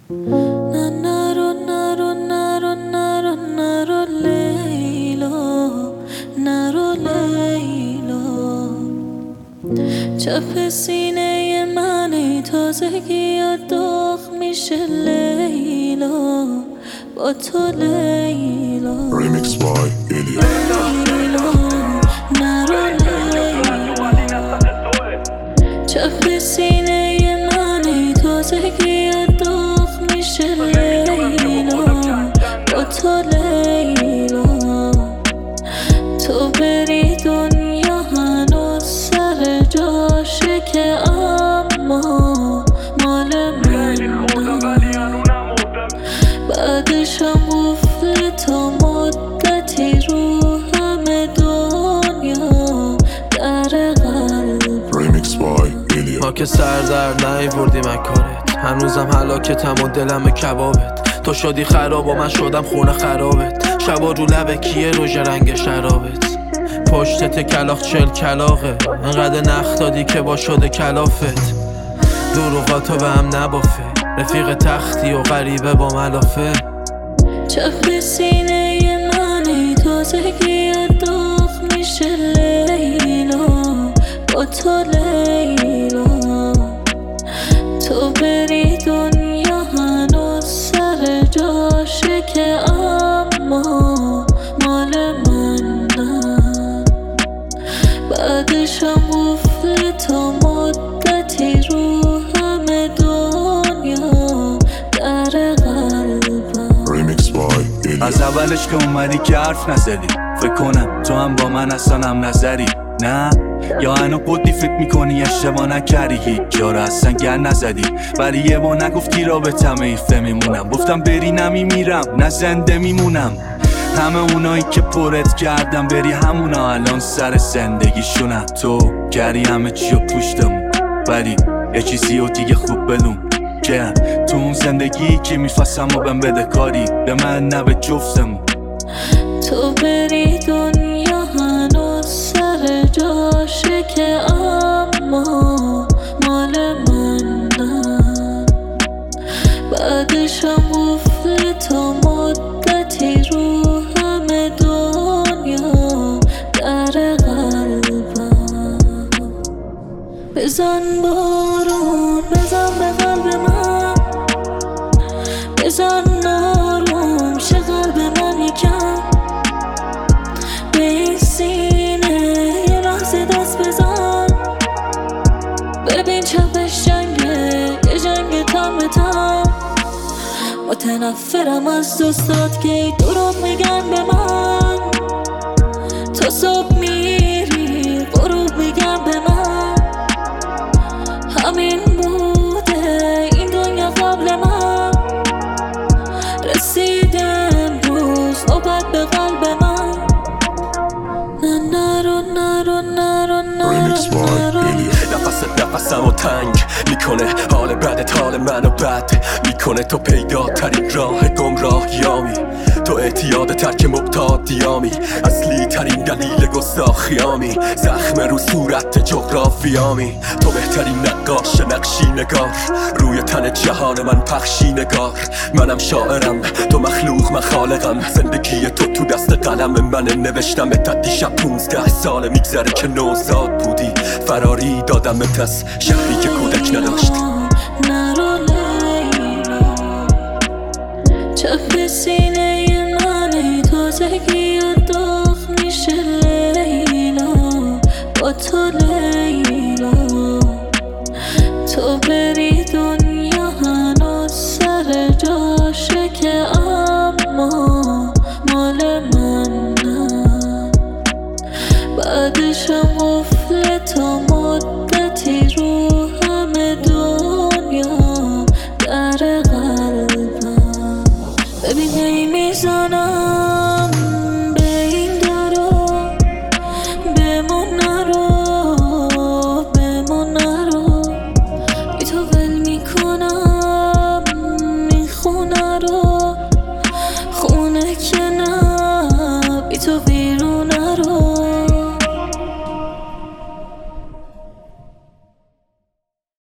نه نرو نرو نرو نرو نرو لیلا، نرو لیلا. چپ سینه منی تازگی و داغ میشه لیلا، با تو لیلا. Remix by Ilya. لیلا نرو لیلا. چپ سینه منی تازگی و داغ میشه لیلا، با تو لیلا. تو بری دنیا هنوز سر جاشه که اما مال من بعدشم قفل تا مدتی رو همه دنیا در قلب. Remix by Ilya. ما که سر در نیوردیم کارت، هنوزم هلاکتم و دلم کبابت. تو شدی خراب و من شدم خونه خرابت. شبا رو لبه کیه روژ رنگ شرابت. پشتت کلاخ چل کلاغه، انقدر نخ دادی که با شده کلافت. دروغاتو به هم نبافه، رفیق تختی و غریبه با ملافه. چپ سینه منی تازگی داغ میشه لیلا، با تو لیلا. تو بری دنیا هنوز سر جاشه که اما مال من نه. بعدشم قفل تا مدتی رو همه دنیا در قلبم. Remix by Ilya. از اولش که اومدی که حرف نزدی، فکر کنم تو هم با من اصلا هم نظری. نه یا هنو قدی فکر میکنی اشتباه نکردی، هیچ جا رو اصلا گر نزدی. ولی یه با نگفتی رابطم ایفته میمونم. گفتم بری نمیمیرم نه زنده میمونم. همه اونایی که پرت کردم بری همونا الان سر زندگیشونن. تو کردی همه چی رو پوشتم، ولی یه چیزی رو دیگه خوب بلوم که تو اون زندگی که میفسم و بهم بده کاری به من نه به جفتم. تو بری دنیا هنوز سر جاشه که اما مال من نه. بعدشم قفل تا مدتی رو همه دنیا در قلبم. بزن بارون بزن به قلب من، بزن نارم شه قلب من یکم. به این سینه یه لحظه دست بزن، ببین چپش جنگه، یه جنگ تن به تن. متنفرم از دوستات که ای دروغ میگن به من. تا صبح میری غروب میگن به من. همین بوده این دنیا قبل من، رسیده امروز نوبت به قلب من. نه نرو نرو نرو نرو Remix by نرو. Ilya. نفسمو تنگ میکنه، حال بعدت حال منو بد میکنه. تو پیداترین راه گمراهیامی، تو اعتیاد ترک مبتادیامی، اصلی ترین دلیل گستاخیامی، زخم رو صورت جغرافیامی. تو بهترین نقاش نقشی نگار، روی تن جهان من پخشی نگار. منم شاعرم تو مخلوق من خالقم، زندگی تو دست قلم من نوشتم. تا دیشب 15 ساله میگذره که نوزاد بودی، فراری دادمت از شهری که کودک نداشت. نرو لیلا. چپ سینه منی تازگی و داغ میشه لیلا، با تو لیلا. تو بری دنیا هنوز سر جاشه که اما مال من نه. بعدشم قفل تا مدتی رو همه دنیا در قلبم. ببین هی میزنم به این درو، بمون نرو بمون نرو. بی تو ول میکنم